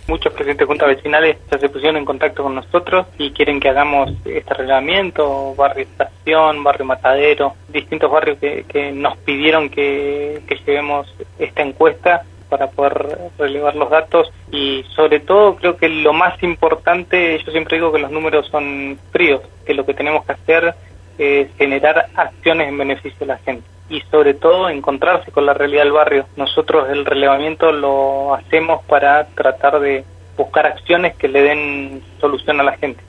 Muchos presidentes de juntas vecinales ya se pusieron en contacto con nosotros y quieren que hagamos este relevamiento, barrio Estación, barrio Matadero, distintos barrios que nos pidieron que llevemos esta encuesta para poder relevar los datos y sobre todo creo que lo más importante, yo siempre digo que los números son fríos, que lo que tenemos que hacer es generar acciones en beneficio de la gente y sobre todo encontrarse con la realidad del barrio. Nosotros el relevamiento lo hacemos para tratar de buscar acciones que le den solución a la gente.